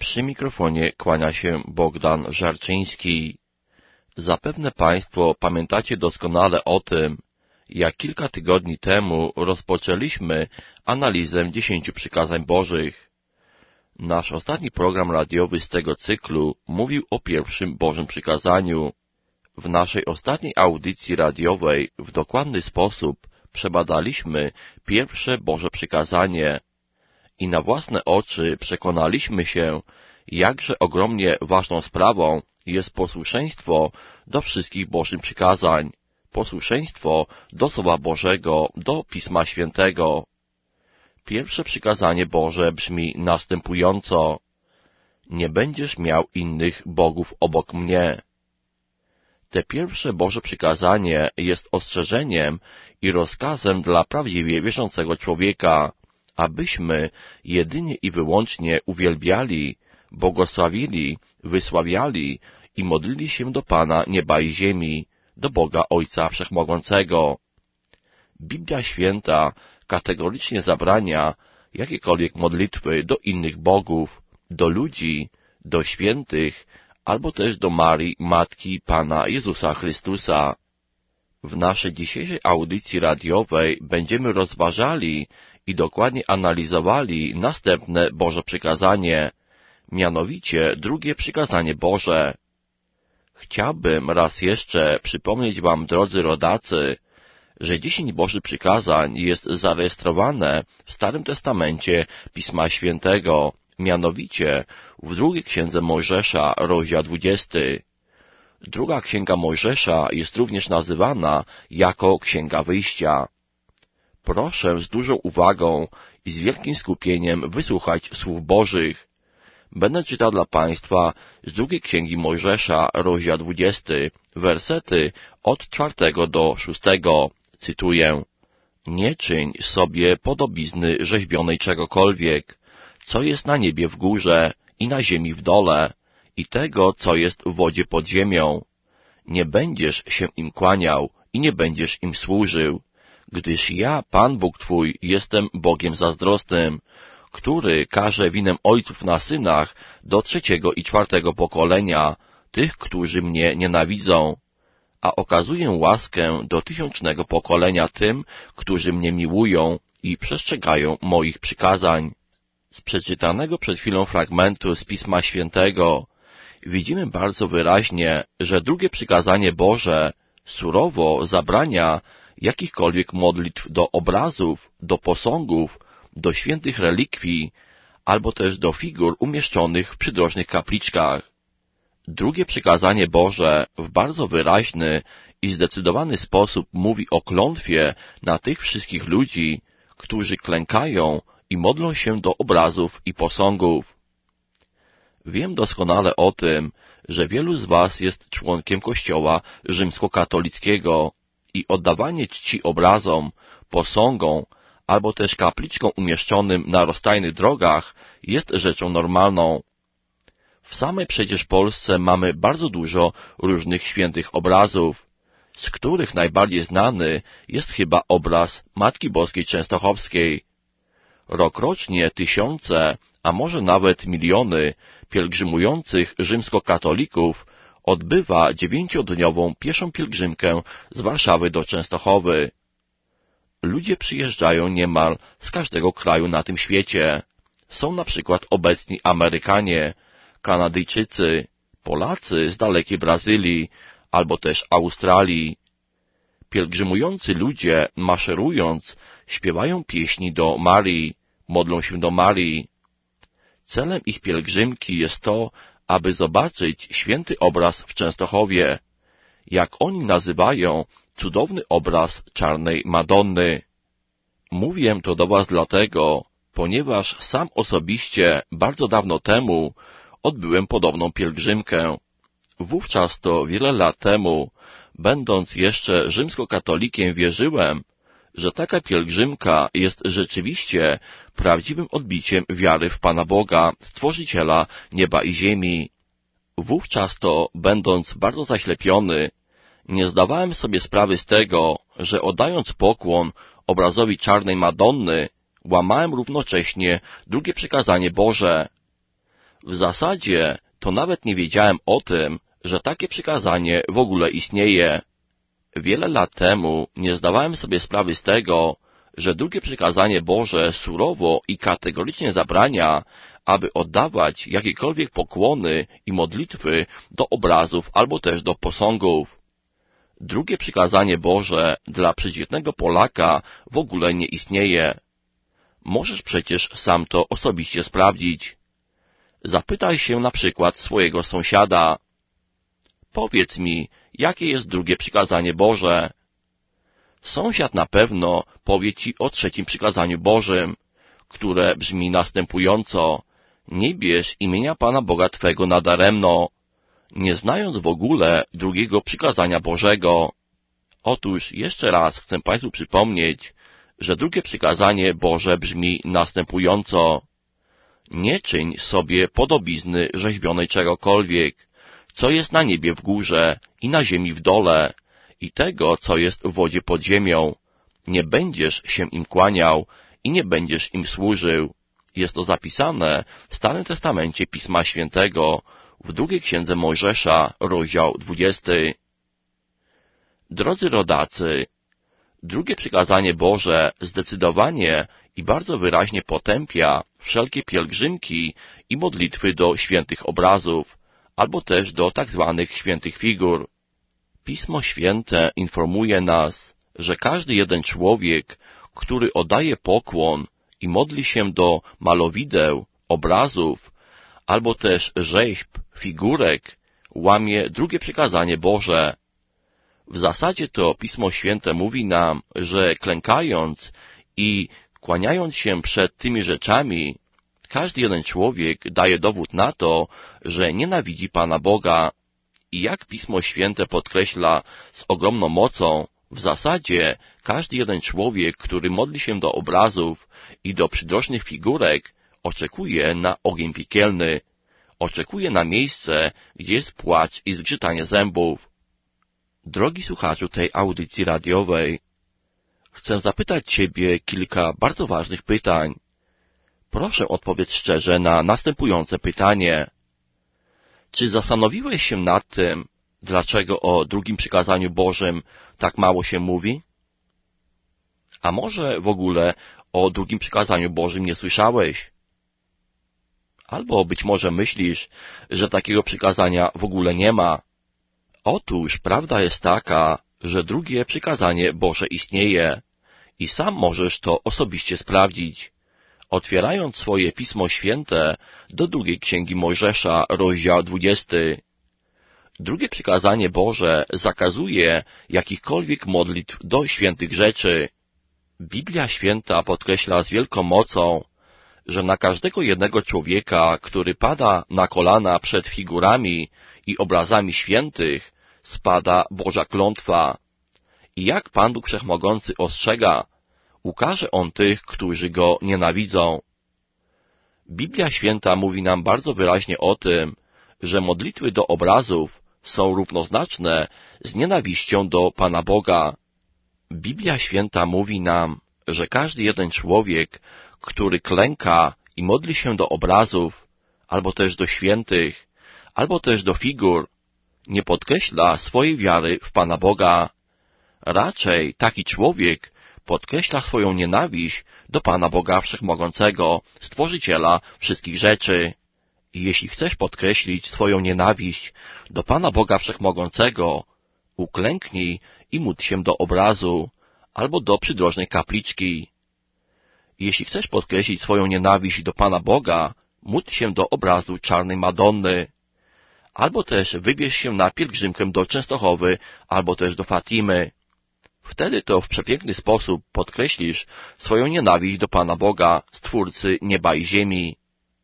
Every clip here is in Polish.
Przy mikrofonie kłania się Bogdan Żarczyński. Zapewne Państwo pamiętacie doskonale o tym, jak kilka tygodni temu rozpoczęliśmy analizę 10 przykazań Bożych. Nasz ostatni program radiowy z tego cyklu mówił o pierwszym Bożym przykazaniu. W naszej ostatniej audycji radiowej w dokładny sposób przebadaliśmy pierwsze Boże przykazanie i na własne oczy przekonaliśmy się, jakże ogromnie ważną sprawą jest posłuszeństwo do wszystkich Bożych przykazań, posłuszeństwo do Słowa Bożego, do Pisma Świętego. Pierwsze przykazanie Boże brzmi następująco: nie będziesz miał innych bogów obok mnie. Te pierwsze Boże przykazanie jest ostrzeżeniem i rozkazem dla prawdziwie wierzącego człowieka, abyśmy jedynie i wyłącznie uwielbiali, błogosławili, wysławiali i modlili się do Pana nieba i ziemi, do Boga Ojca Wszechmogącego. Biblia Święta kategorycznie zabrania jakiekolwiek modlitwy do innych bogów, do ludzi, do świętych, albo też do Marii, Matki Pana Jezusa Chrystusa. W naszej dzisiejszej audycji radiowej będziemy rozważali i dokładnie analizowali następne Boże przykazanie, mianowicie drugie przykazanie Boże. Chciałbym raz jeszcze przypomnieć Wam, drodzy rodacy, że 10 Bożych przykazań jest zarejestrowane w Starym Testamencie Pisma Świętego, mianowicie w drugiej księdze Mojżesza, rozdział 20. Druga księga Mojżesza jest również nazywana jako Księga Wyjścia. Proszę z dużą uwagą i z wielkim skupieniem wysłuchać słów Bożych. Będę czytał dla Państwa z drugiej księgi Mojżesza, rozdział 20, wersety od 4 do 6. Cytuję: nie czyń sobie podobizny rzeźbionej czegokolwiek, co jest na niebie w górze i na ziemi w dole, i tego, co jest w wodzie pod ziemią. Nie będziesz się im kłaniał i nie będziesz im służył, gdyż ja, Pan Bóg Twój, jestem Bogiem zazdrosnym, który karze winem ojców na synach do 3. i 4. pokolenia, tych, którzy mnie nienawidzą, a okazuję łaskę do 1000. pokolenia tym, którzy mnie miłują i przestrzegają moich przykazań. Z przeczytanego przed chwilą fragmentu z Pisma Świętego widzimy bardzo wyraźnie, że drugie przykazanie Boże surowo zabrania jakichkolwiek modlitw do obrazów, do posągów, do świętych relikwii, albo też do figur umieszczonych w przydrożnych kapliczkach. Drugie przykazanie Boże w bardzo wyraźny i zdecydowany sposób mówi o klątwie na tych wszystkich ludzi, którzy klękają i modlą się do obrazów i posągów. Wiem doskonale o tym, że wielu z Was jest członkiem Kościoła rzymskokatolickiego i oddawanie czci obrazom, posągom albo też kapliczkom umieszczonym na rozstajnych drogach jest rzeczą normalną. W samej przecież Polsce mamy bardzo dużo różnych świętych obrazów, z których najbardziej znany jest chyba obraz Matki Boskiej Częstochowskiej. Rokrocznie tysiące, a może nawet miliony pielgrzymujących rzymskokatolików odbywa 9-dniową pieszą pielgrzymkę z Warszawy do Częstochowy. Ludzie przyjeżdżają niemal z każdego kraju na tym świecie. Są na przykład obecni Amerykanie, Kanadyjczycy, Polacy z dalekiej Brazylii albo też Australii. Pielgrzymujący ludzie, maszerując, śpiewają pieśni do Marii, modlą się do Marii. Celem ich pielgrzymki jest to, aby zobaczyć święty obraz w Częstochowie, jak oni nazywają cudowny obraz czarnej Madonny. Mówię to do Was dlatego, ponieważ sam osobiście bardzo dawno temu odbyłem podobną pielgrzymkę. Wówczas to wiele lat temu, będąc jeszcze rzymskokatolikiem, wierzyłem, że taka pielgrzymka jest rzeczywiście prawdziwym odbiciem wiary w Pana Boga, Stworzyciela nieba i ziemi. Wówczas to, będąc bardzo zaślepiony, nie zdawałem sobie sprawy z tego, że oddając pokłon obrazowi czarnej Madonny, łamałem równocześnie drugie przykazanie Boże. W zasadzie to nawet nie wiedziałem o tym, że takie przykazanie w ogóle istnieje. Wiele lat temu nie zdawałem sobie sprawy z tego, że drugie przykazanie Boże surowo i kategorycznie zabrania, aby oddawać jakiekolwiek pokłony i modlitwy do obrazów albo też do posągów. Drugie przykazanie Boże dla przeciętnego Polaka w ogóle nie istnieje. Możesz przecież sam to osobiście sprawdzić. Zapytaj się na przykład swojego sąsiada. Powiedz mi, jakie jest drugie przykazanie Boże? Sąsiad na pewno powie ci o trzecim przykazaniu Bożym, które brzmi następująco: nie bierz imienia Pana Boga Twego nadaremno, nie znając w ogóle drugiego przykazania Bożego. Otóż jeszcze raz chcę Państwu przypomnieć, że drugie przykazanie Boże brzmi następująco: nie czyń sobie podobizny rzeźbionej czegokolwiek, co jest na niebie w górze i na ziemi w dole, i tego, co jest w wodzie pod ziemią. Nie będziesz się im kłaniał i nie będziesz im służył. Jest to zapisane w Starym Testamencie Pisma Świętego, w drugiej księdze Mojżesza, rozdział 20. Drodzy rodacy, drugie przykazanie Boże zdecydowanie i bardzo wyraźnie potępia wszelkie pielgrzymki i modlitwy do świętych obrazów, albo też do tak zwanych świętych figur. Pismo Święte informuje nas, że każdy jeden człowiek, który oddaje pokłon i modli się do malowideł, obrazów, albo też rzeźb, figurek, łamie drugie przykazanie Boże. W zasadzie to Pismo Święte mówi nam, że klękając i kłaniając się przed tymi rzeczami, każdy jeden człowiek daje dowód na to, że nienawidzi Pana Boga. I jak Pismo Święte podkreśla z ogromną mocą, w zasadzie każdy jeden człowiek, który modli się do obrazów i do przydrożnych figurek, oczekuje na ogień piekielny, oczekuje na miejsce, gdzie jest płacz i zgrzytanie zębów. Drogi słuchaczu tej audycji radiowej, chcę zapytać Ciebie kilka bardzo ważnych pytań. Proszę odpowiedz szczerze na następujące pytanie. Czy zastanowiłeś się nad tym, dlaczego o drugim przykazaniu Bożym tak mało się mówi? A może w ogóle o drugim przykazaniu Bożym nie słyszałeś? Albo być może myślisz, że takiego przykazania w ogóle nie ma. Otóż prawda jest taka, że drugie przykazanie Boże istnieje i sam możesz to osobiście sprawdzić, otwierając swoje Pismo Święte do drugiej księgi Mojżesza, rozdział 20. Drugie przykazanie Boże zakazuje jakichkolwiek modlitw do świętych rzeczy. Biblia Święta podkreśla z wielką mocą, że na każdego jednego człowieka, który pada na kolana przed figurami i obrazami świętych, spada Boża klątwa. I jak Pan Bóg Wszechmogący ostrzega, ukarze On tych, którzy Go nienawidzą. Biblia Święta mówi nam bardzo wyraźnie o tym, że modlitwy do obrazów są równoznaczne z nienawiścią do Pana Boga. Biblia Święta mówi nam, że każdy jeden człowiek, który klęka i modli się do obrazów, albo też do świętych, albo też do figur, nie podkreśla swojej wiary w Pana Boga. Raczej taki człowiek podkreśla swoją nienawiść do Pana Boga Wszechmogącego, Stworzyciela wszystkich rzeczy. I jeśli chcesz podkreślić swoją nienawiść do Pana Boga Wszechmogącego, uklęknij i módl się do obrazu albo do przydrożnej kapliczki. Jeśli chcesz podkreślić swoją nienawiść do Pana Boga, módl się do obrazu Czarnej Madonny. Albo też wybierz się na pielgrzymkę do Częstochowy, albo też do Fatimy. Wtedy to w przepiękny sposób podkreślisz swoją nienawiść do Pana Boga, Stwórcy nieba i ziemi.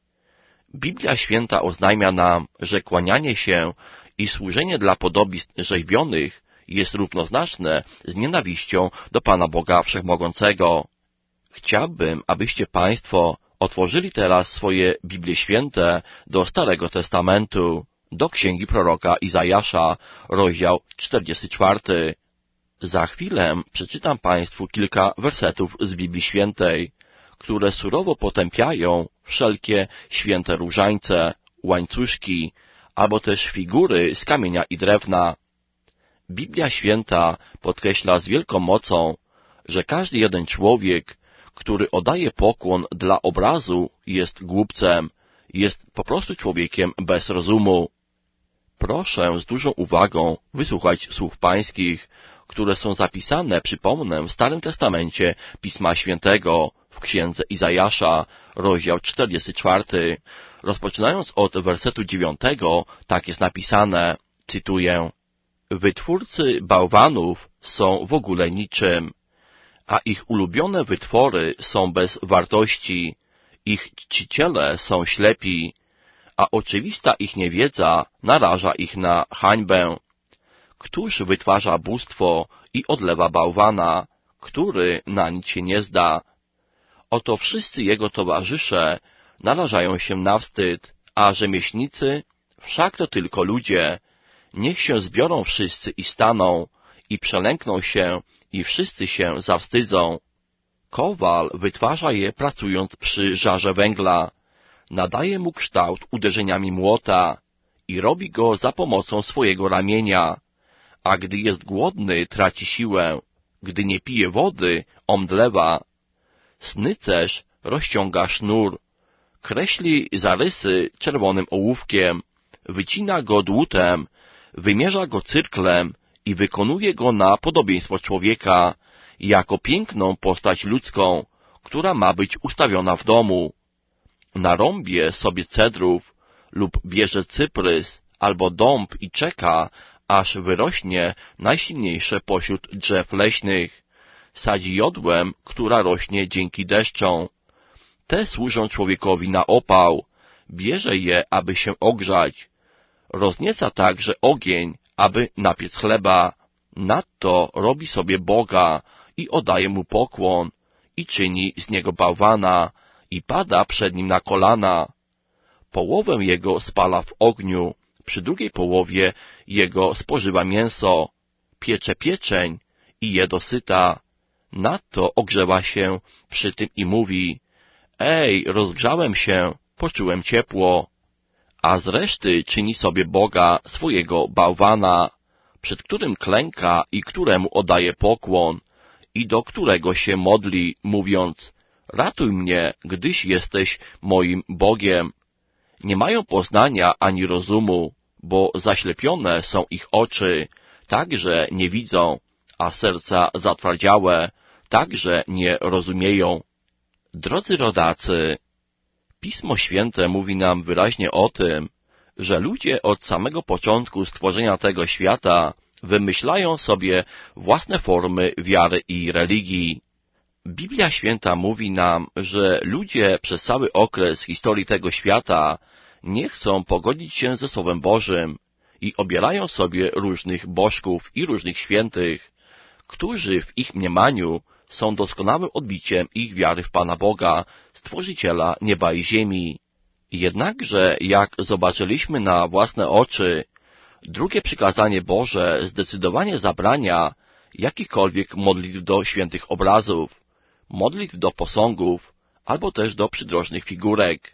Biblia Święta oznajmia nam, że kłanianie się i służenie dla podobizn rzeźbionych jest równoznaczne z nienawiścią do Pana Boga Wszechmogącego. Chciałbym, abyście Państwo otworzyli teraz swoje Biblie Święte do Starego Testamentu, do księgi proroka Izajasza, rozdział 44. Za chwilę przeczytam Państwu kilka wersetów z Biblii Świętej, które surowo potępiają wszelkie święte różańce, łańcuszki, albo też figury z kamienia i drewna. Biblia Święta podkreśla z wielką mocą, że każdy jeden człowiek, który oddaje pokłon dla obrazu, jest głupcem, jest po prostu człowiekiem bez rozumu. Proszę z dużą uwagą wysłuchać słów pańskich, które są zapisane, przypomnę, w Starym Testamencie Pisma Świętego, w Księdze Izajasza, rozdział 44. Rozpoczynając od wersetu 9, tak jest napisane, cytuję: Wytwórcy bałwanów są w ogóle niczym, a ich ulubione wytwory są bez wartości, ich czciciele są ślepi, a oczywista ich niewiedza naraża ich na hańbę. Któż wytwarza bóstwo i odlewa bałwana, który na nic się nie zda? Oto wszyscy jego towarzysze narażają się na wstyd, a rzemieślnicy, wszak to tylko ludzie, niech się zbiorą wszyscy i staną, i przelękną się, i wszyscy się zawstydzą. Kowal wytwarza je pracując przy żarze węgla, nadaje mu kształt uderzeniami młota i robi go za pomocą swojego ramienia, a gdy jest głodny, traci siłę, gdy nie pije wody, omdlewa. Snycerz rozciąga sznur, kreśli zarysy czerwonym ołówkiem, wycina go dłutem, wymierza go cyrklem i wykonuje go na podobieństwo człowieka, jako piękną postać ludzką, która ma być ustawiona w domu. Narąbie sobie cedrów lub bierze cyprys albo dąb i czeka, aż wyrośnie najsilniejsze pośród drzew leśnych. Sadzi jodłem, która rośnie dzięki deszczom. Te służą człowiekowi na opał, bierze je, aby się ogrzać. Roznieca także ogień, aby napiec chleba. Nadto robi sobie Boga i oddaje mu pokłon i czyni z niego bałwana i pada przed nim na kolana. Połowę jego spala w ogniu, przy drugiej połowie jego spożywa mięso, piecze pieczeń i je dosyta. Nadto ogrzewa się przy tym i mówi: Ej, rozgrzałem się, poczułem ciepło. A z reszty czyni sobie Boga swojego bałwana, przed którym klęka i któremu oddaje pokłon i do którego się modli, mówiąc: Ratuj mnie, gdyś jesteś moim Bogiem. Nie mają poznania ani rozumu, bo zaślepione są ich oczy, tak że nie widzą, a serca zatwardziałe, tak że nie rozumieją. Drodzy rodacy, Pismo Święte mówi nam wyraźnie o tym, że ludzie od samego początku stworzenia tego świata wymyślają sobie własne formy wiary i religii. Biblia Święta mówi nam, że ludzie przez cały okres historii tego świata nie chcą pogodzić się ze Słowem Bożym i obierają sobie różnych bożków i różnych świętych, którzy w ich mniemaniu są doskonałym odbiciem ich wiary w Pana Boga, Stworzyciela nieba i ziemi. Jednakże, jak zobaczyliśmy na własne oczy, drugie przykazanie Boże zdecydowanie zabrania jakichkolwiek modlitw do świętych obrazów, modlitw do posągów, albo też do przydrożnych figurek.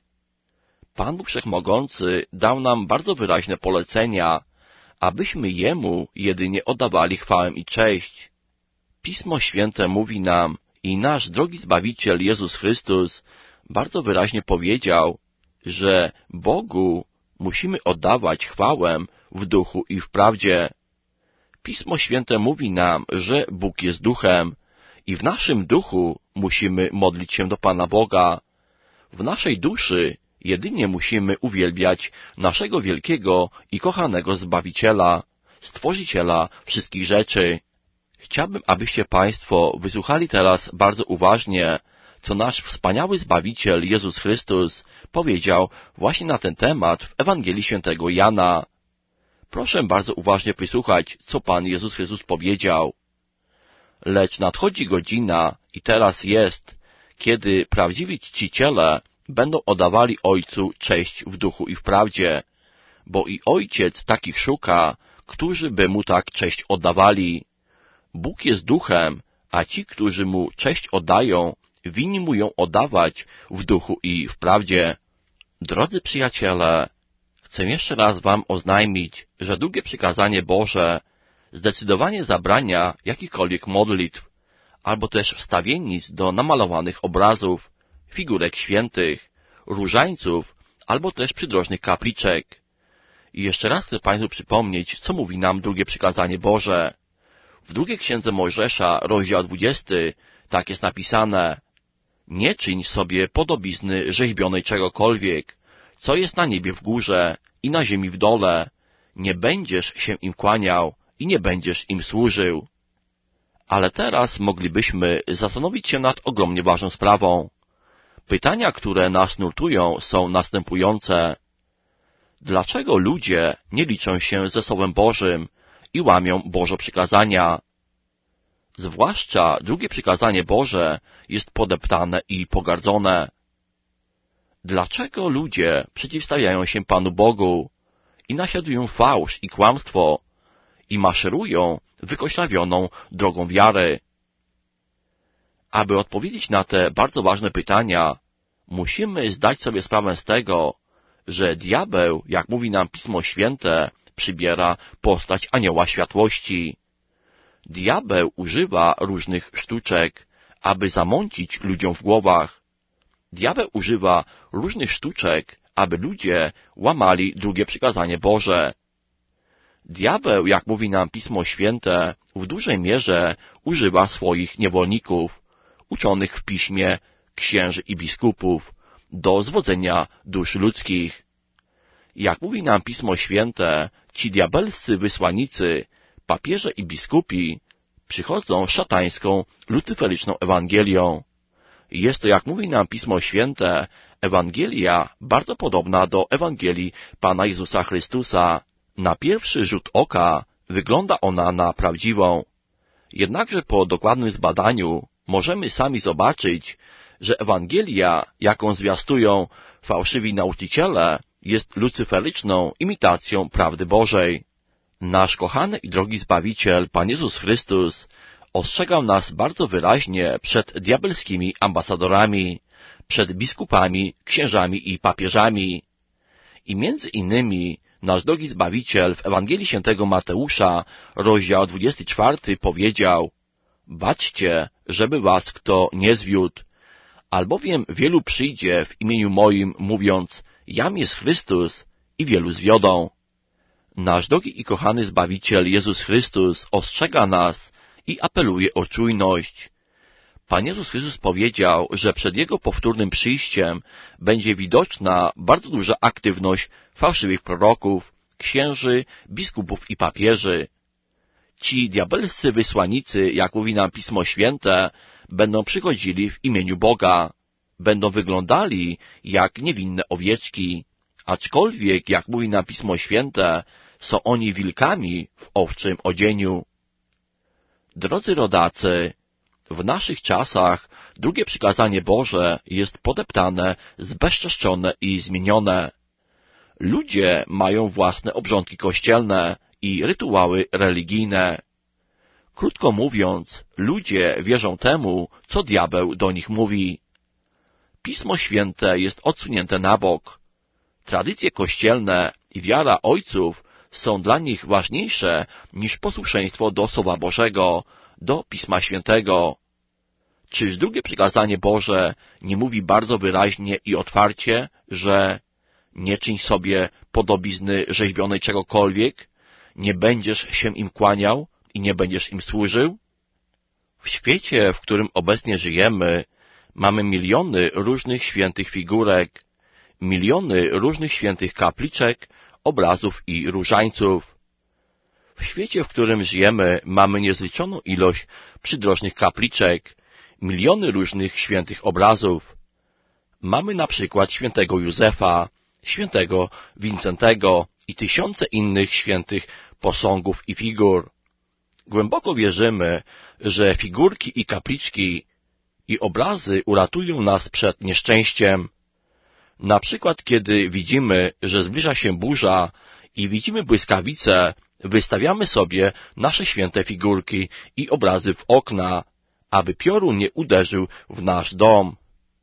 Pan Bóg Wszechmogący dał nam bardzo wyraźne polecenia, abyśmy Jemu jedynie oddawali chwałę i cześć. Pismo Święte mówi nam i nasz drogi Zbawiciel Jezus Chrystus bardzo wyraźnie powiedział, że Bogu musimy oddawać chwałę w duchu i w prawdzie. Pismo Święte mówi nam, że Bóg jest duchem i w naszym duchu musimy modlić się do Pana Boga. W naszej duszy jedynie musimy uwielbiać naszego wielkiego i kochanego Zbawiciela, Stworzyciela wszystkich rzeczy. Chciałbym, abyście Państwo wysłuchali teraz bardzo uważnie, co nasz wspaniały Zbawiciel Jezus Chrystus powiedział właśnie na ten temat w Ewangelii Świętego Jana. Proszę bardzo uważnie wysłuchać, co Pan Jezus Chrystus powiedział. Lecz nadchodzi godzina i teraz jest, kiedy prawdziwi czciciele będą oddawali Ojcu cześć w duchu i w prawdzie, bo i Ojciec takich szuka, którzy by Mu tak cześć oddawali. Bóg jest duchem, a ci, którzy Mu cześć oddają, winni Mu ją oddawać w duchu i w prawdzie. Drodzy przyjaciele, Chcę jeszcze raz wam oznajmić, że drugie przykazanie Boże zdecydowanie zabrania jakichkolwiek modlitw, albo też wstawiennic do namalowanych obrazów, figurek świętych, różańców, albo też przydrożnych kapliczek. I jeszcze raz chcę Państwu przypomnieć, co mówi nam drugie przykazanie Boże. W drugiej księdze Mojżesza, rozdział 20, tak jest napisane: nie czyń sobie podobizny rzeźbionej czegokolwiek, co jest na niebie w górze i na ziemi w dole. Nie będziesz się im kłaniał i nie będziesz im służył. Ale teraz moglibyśmy zastanowić się nad ogromnie ważną sprawą. Pytania, które nas nurtują, są następujące. Dlaczego ludzie nie liczą się ze Słowem Bożym i łamią Boże przykazania? Zwłaszcza drugie przykazanie Boże jest podeptane i pogardzone. Dlaczego ludzie przeciwstawiają się Panu Bogu i naśladują fałsz i kłamstwo i maszerują wykoślawioną drogą wiary? Aby odpowiedzieć na te bardzo ważne pytania, musimy zdać sobie sprawę z tego, że diabeł, jak mówi nam Pismo Święte, przybiera postać anioła światłości. Diabeł używa różnych sztuczek, aby zamącić ludziom w głowach. Diabeł używa różnych sztuczek, aby ludzie łamali drugie przykazanie Boże. Diabeł, jak mówi nam Pismo Święte, w dużej mierze używa swoich niewolników, uczonych w piśmie, księży i biskupów, do zwodzenia dusz ludzkich. Jak mówi nam Pismo Święte, ci diabelscy wysłannicy, papieże i biskupi, przychodzą szatańską, lucyferyczną Ewangelią. Jest to, jak mówi nam Pismo Święte, Ewangelia bardzo podobna do Ewangelii Pana Jezusa Chrystusa. Na pierwszy rzut oka wygląda ona na prawdziwą. Jednakże po dokładnym zbadaniu możemy sami zobaczyć, że Ewangelia, jaką zwiastują fałszywi nauczyciele, jest lucyferyczną imitacją prawdy Bożej. Nasz kochany i drogi Zbawiciel, Pan Jezus Chrystus, ostrzegał nas bardzo wyraźnie przed diabelskimi ambasadorami, przed biskupami, księżami i papieżami. I między innymi nasz drogi Zbawiciel w Ewangelii Świętego Mateusza, rozdział 24, powiedział: baczcie, żeby was kto nie zwiódł, albowiem wielu przyjdzie w imieniu moim, mówiąc: jam jest Chrystus, i wielu zwiodą. Nasz drogi i kochany Zbawiciel Jezus Chrystus ostrzega nas i apeluje o czujność. Pan Jezus Chrystus powiedział, że przed Jego powtórnym przyjściem będzie widoczna bardzo duża aktywność fałszywych proroków, księży, biskupów i papieży. Ci diabelscy wysłannicy, jak mówi nam Pismo Święte, będą przychodzili w imieniu Boga. Będą wyglądali jak niewinne owieczki, aczkolwiek, jak mówi nam Pismo Święte, są oni wilkami w owczym odzieniu. Drodzy rodacy, w naszych czasach drugie przykazanie Boże jest podeptane, zbezczeszczone i zmienione. Ludzie mają własne obrządki kościelne i rytuały religijne. Krótko mówiąc, ludzie wierzą temu, co diabeł do nich mówi. Pismo Święte jest odsunięte na bok. Tradycje kościelne i wiara ojców są dla nich ważniejsze niż posłuszeństwo do Słowa Bożego, do Pisma Świętego. Czyż drugie przykazanie Boże nie mówi bardzo wyraźnie i otwarcie, że nie czyń sobie podobizny rzeźbionej czegokolwiek, nie będziesz się im kłaniał i nie będziesz im służył? W świecie, w którym obecnie żyjemy, mamy miliony różnych świętych figurek, miliony różnych świętych kapliczek, obrazów i różańców. W świecie, w którym żyjemy, mamy niezliczoną ilość przydrożnych kapliczek, miliony różnych świętych obrazów. Mamy na przykład świętego Józefa, świętego Wincentego i tysiące innych świętych posągów i figur. Głęboko wierzymy, że figurki i kapliczki i obrazy uratują nas przed nieszczęściem. Na przykład, kiedy widzimy, że zbliża się burza i widzimy błyskawice, wystawiamy sobie nasze święte figurki i obrazy w okna, aby piorun nie uderzył w nasz dom.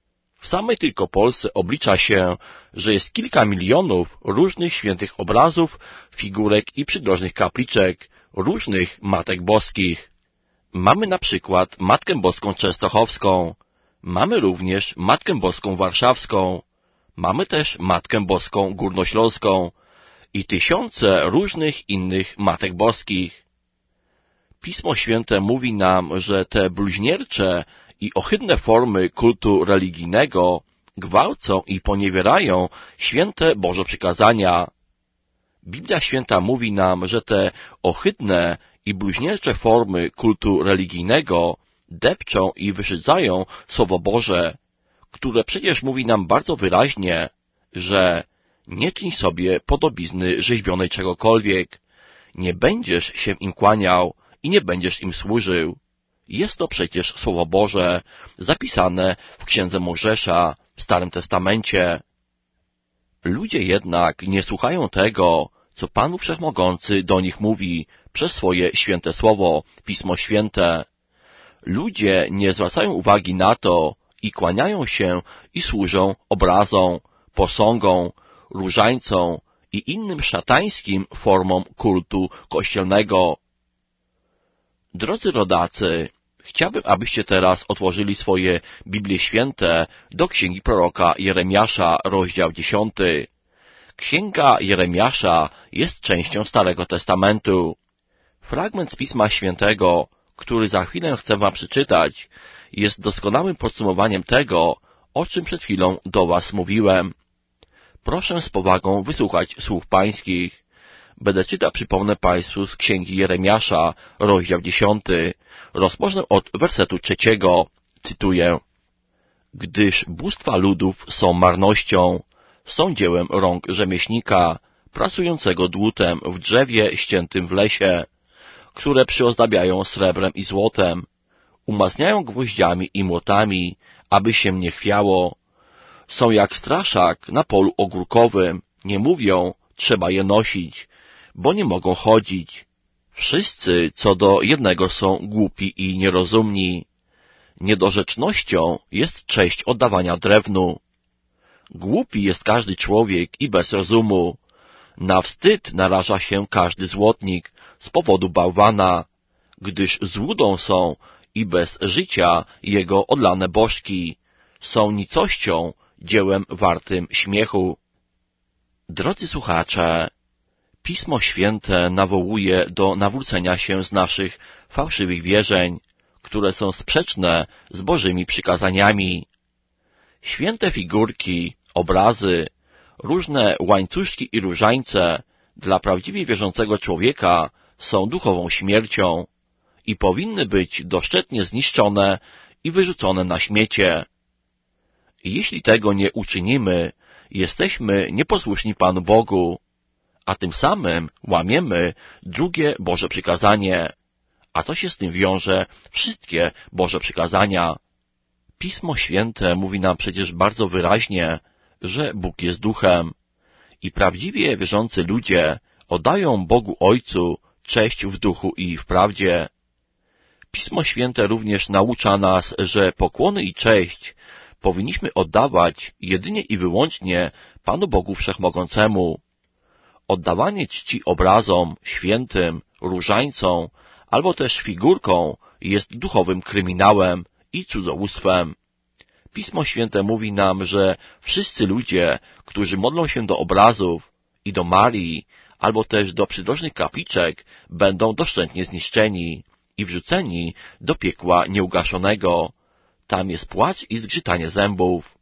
W samej tylko Polsce oblicza się, że jest kilka milionów różnych świętych obrazów, figurek i przydrożnych kapliczek, różnych Matek Boskich. Mamy na przykład Matkę Boską Częstochowską, mamy również Matkę Boską Warszawską, mamy też Matkę Boską Górnośląską i tysiące różnych innych Matek Boskich. Pismo Święte mówi nam, że te bluźniercze i ohydne formy kultu religijnego gwałcą i poniewierają święte Boże przykazania. Biblia Święta mówi nam, że te ohydne i bluźniercze formy kultu religijnego depczą i wyszydzają Słowo Boże, które przecież mówi nam bardzo wyraźnie, że nie czyń sobie podobizny rzeźbionej czegokolwiek, nie będziesz się im kłaniał i nie będziesz im służył. Jest to przecież Słowo Boże, zapisane w Księdze Mojżesza w Starym Testamencie. Ludzie jednak nie słuchają tego, co Pan Bóg Wszechmogący do nich mówi przez swoje święte słowo, Pismo Święte. Ludzie nie zwracają uwagi na to i kłaniają się i służą obrazom, posągom, różańcom i innym szatańskim formom kultu kościelnego. Drodzy rodacy, chciałbym, abyście teraz otworzyli swoje Biblie Święte do Księgi Proroka Jeremiasza, rozdział 10. Księga Jeremiasza jest częścią Starego Testamentu. Fragment z Pisma Świętego, który za chwilę chcę wam przeczytać, jest doskonałym podsumowaniem tego, o czym przed chwilą do was mówiłem. Proszę z powagą wysłuchać słów pańskich. Będę czytał, przypomnę państwu, z Księgi Jeremiasza, rozdział 10. Rozpocznę od wersetu 3. Cytuję. Gdyż bóstwa ludów są marnością, są dziełem rąk rzemieślnika, pracującego dłutem w drzewie ściętym w lesie, które przyozdabiają srebrem i złotem, umacniają gwoździami i młotami, aby się nie chwiało. Są jak straszak na polu ogórkowym, nie mówią, trzeba je nosić, bo nie mogą chodzić. Wszyscy co do jednego są głupi i nierozumni. Niedorzecznością jest cześć oddawania drewnu. Głupi jest każdy człowiek i bez rozumu. Na wstyd naraża się każdy złotnik z powodu bałwana, gdyż złudą są i bez życia jego odlane bożki, są nicością, dziełem wartym śmiechu. Drodzy słuchacze, Pismo Święte nawołuje do nawrócenia się z naszych fałszywych wierzeń, które są sprzeczne z Bożymi przykazaniami. Święte figurki, obrazy, różne łańcuszki i różańce dla prawdziwie wierzącego człowieka są duchową śmiercią i powinny być doszczętnie zniszczone i wyrzucone na śmiecie. Jeśli tego nie uczynimy, jesteśmy nieposłuszni Panu Bogu, a tym samym łamiemy drugie Boże przykazanie. A co się z tym wiąże? Wszystkie Boże przykazania. Pismo Święte mówi nam przecież bardzo wyraźnie, że Bóg jest duchem i prawdziwie wierzący ludzie oddają Bogu Ojcu cześć w duchu i w prawdzie. Pismo Święte również naucza nas, że pokłony i cześć powinniśmy oddawać jedynie i wyłącznie Panu Bogu Wszechmogącemu. Oddawanie czci obrazom, świętym, różańcom albo też figurkom jest duchowym kryminałem i cudzołóstwem. Pismo Święte mówi nam, że wszyscy ludzie, którzy modlą się do obrazów i do Marii, albo też do przydrożnych kapliczek, będą doszczętnie zniszczeni i wrzuceni do piekła nieugaszonego. Tam jest płacz i zgrzytanie zębów.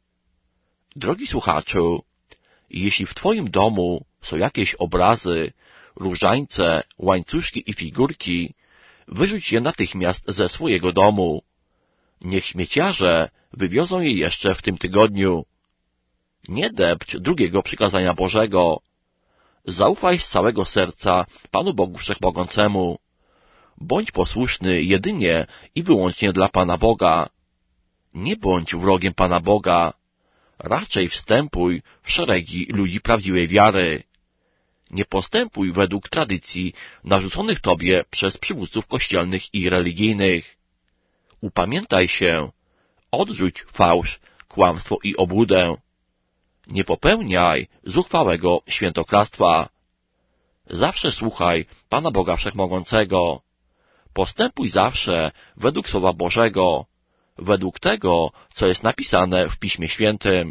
Drogi słuchaczu, jeśli w twoim domu są jakieś obrazy, różańce, łańcuszki i figurki, wyrzuć je natychmiast ze swojego domu. Niech śmieciarze wywiozą je jeszcze w tym tygodniu. Nie depcz drugiego przykazania Bożego. Zaufaj z całego serca Panu Bogu Wszechmogącemu. Bądź posłuszny jedynie i wyłącznie dla Pana Boga. Nie bądź wrogiem Pana Boga. Raczej wstępuj w szeregi ludzi prawdziwej wiary. Nie postępuj według tradycji narzuconych tobie przez przywódców kościelnych i religijnych. Upamiętaj się, odrzuć fałsz kłamstwo i obłudę. Nie popełniaj zuchwałego świętokradztwa. Zawsze słuchaj Pana Boga Wszechmogącego. Postępuj zawsze według Słowa Bożego, według tego, co jest napisane w Piśmie Świętym.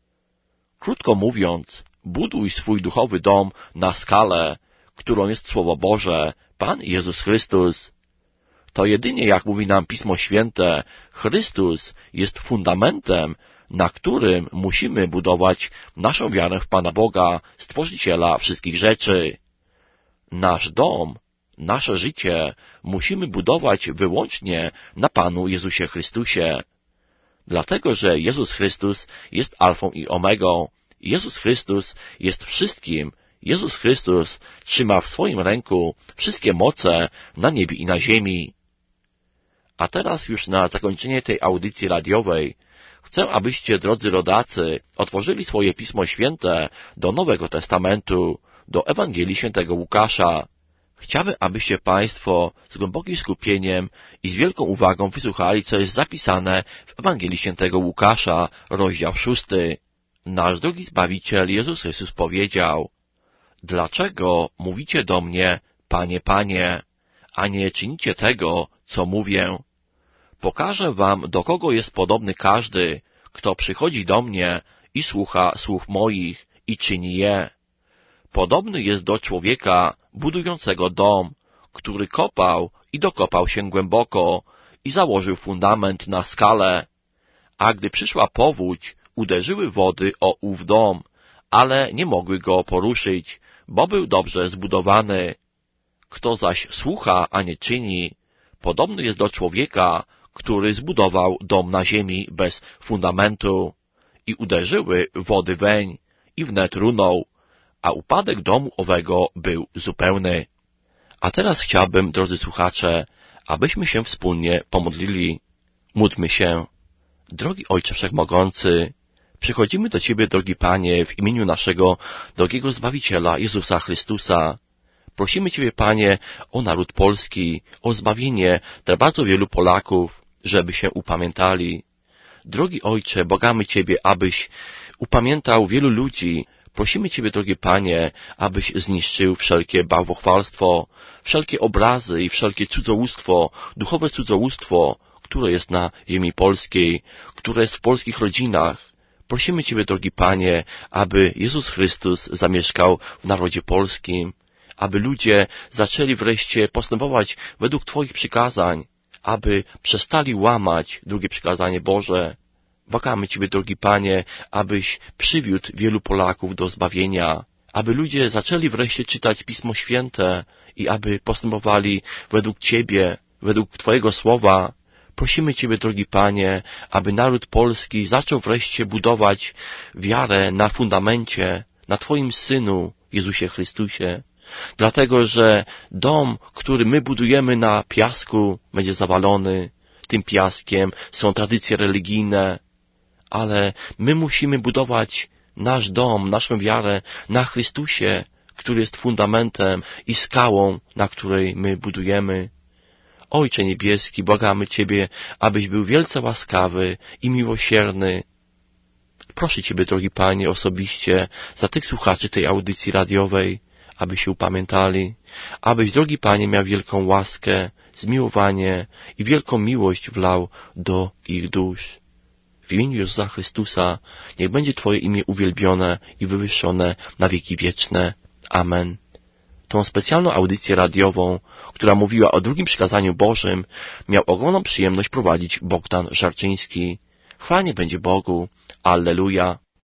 Krótko mówiąc, buduj swój duchowy dom na skalę, którą jest Słowo Boże, Pan Jezus Chrystus. To jedynie, jak mówi nam Pismo Święte, Chrystus jest fundamentem, na którym musimy budować naszą wiarę w Pana Boga, Stworzyciela wszystkich rzeczy. Nasz dom, nasze życie musimy budować wyłącznie na Panu Jezusie Chrystusie. Dlatego, że Jezus Chrystus jest alfą i omegą. Jezus Chrystus jest wszystkim. Jezus Chrystus trzyma w swoim ręku wszystkie moce na niebie i na ziemi. A teraz już na zakończenie tej audycji radiowej chcę, abyście, drodzy rodacy, otworzyli swoje Pismo Święte do Nowego Testamentu, do Ewangelii Świętego Łukasza. Chciałbym, abyście Państwo z głębokim skupieniem i z wielką uwagą wysłuchali, co jest zapisane w Ewangelii Świętego Łukasza, rozdział 6. Nasz drogi Zbawiciel Jezus Chrystus powiedział: Dlaczego mówicie do mnie, Panie, Panie, a nie czynicie tego, co mówię? Pokażę wam, do kogo jest podobny każdy, kto przychodzi do mnie i słucha słów moich i czyni je. Podobny jest do człowieka budującego dom, który kopał i dokopał się głęboko i założył fundament na skalę. A gdy przyszła powódź, uderzyły wody o ów dom, ale nie mogły go poruszyć, bo był dobrze zbudowany. Kto zaś słucha, a nie czyni, podobny jest do człowieka, który zbudował dom na ziemi bez fundamentu. I uderzyły wody weń, i wnet runął, a upadek domu owego był zupełny. A teraz chciałbym, drodzy słuchacze, abyśmy się wspólnie pomodlili. Módlmy się. Drogi Ojcze Wszechmogący, przychodzimy do Ciebie, drogi Panie, w imieniu naszego drogiego Zbawiciela Jezusa Chrystusa. Prosimy Ciebie, Panie, o naród polski, o zbawienie dla bardzo wielu Polaków, żeby się upamiętali. Drogi Ojcze, błagamy Ciebie, abyś upamiętał wielu ludzi. Prosimy Ciebie, drogi Panie, abyś zniszczył wszelkie bałwochwalstwo, wszelkie obrazy i wszelkie cudzołóstwo, duchowe cudzołóstwo, które jest na ziemi polskiej, które jest w polskich rodzinach. Prosimy Ciebie, drogi Panie, aby Jezus Chrystus zamieszkał w narodzie polskim, aby ludzie zaczęli wreszcie postępować według Twoich przykazań, aby przestali łamać drugie przykazanie Boże. Błagamy Ciebie, drogi Panie, abyś przywiódł wielu Polaków do zbawienia, aby ludzie zaczęli wreszcie czytać Pismo Święte i aby postępowali według Ciebie, według Twojego słowa. Prosimy Ciebie, drogi Panie, aby naród polski zaczął wreszcie budować wiarę na fundamencie, na Twoim Synu, Jezusie Chrystusie. Dlatego, że dom, który my budujemy na piasku, będzie zawalony. Tym piaskiem są tradycje religijne, ale my musimy budować nasz dom, naszą wiarę na Chrystusie, który jest fundamentem i skałą, na której my budujemy. Ojcze Niebieski, błagamy Ciebie, abyś był wielce łaskawy i miłosierny. Proszę Ciebie, drogi Panie, osobiście za tych słuchaczy tej audycji radiowej, aby się upamiętali, abyś, drogi Panie, miał wielką łaskę, zmiłowanie i wielką miłość wlał do ich dusz. W imieniu Jezusa Chrystusa niech będzie Twoje imię uwielbione i wywyższone na wieki wieczne. Amen. Tą specjalną audycję radiową, która mówiła o drugim przykazaniu Bożym, miał ogromną przyjemność prowadzić Bogdan Żarczyński. Chwała niech będzie Bogu. Alleluja.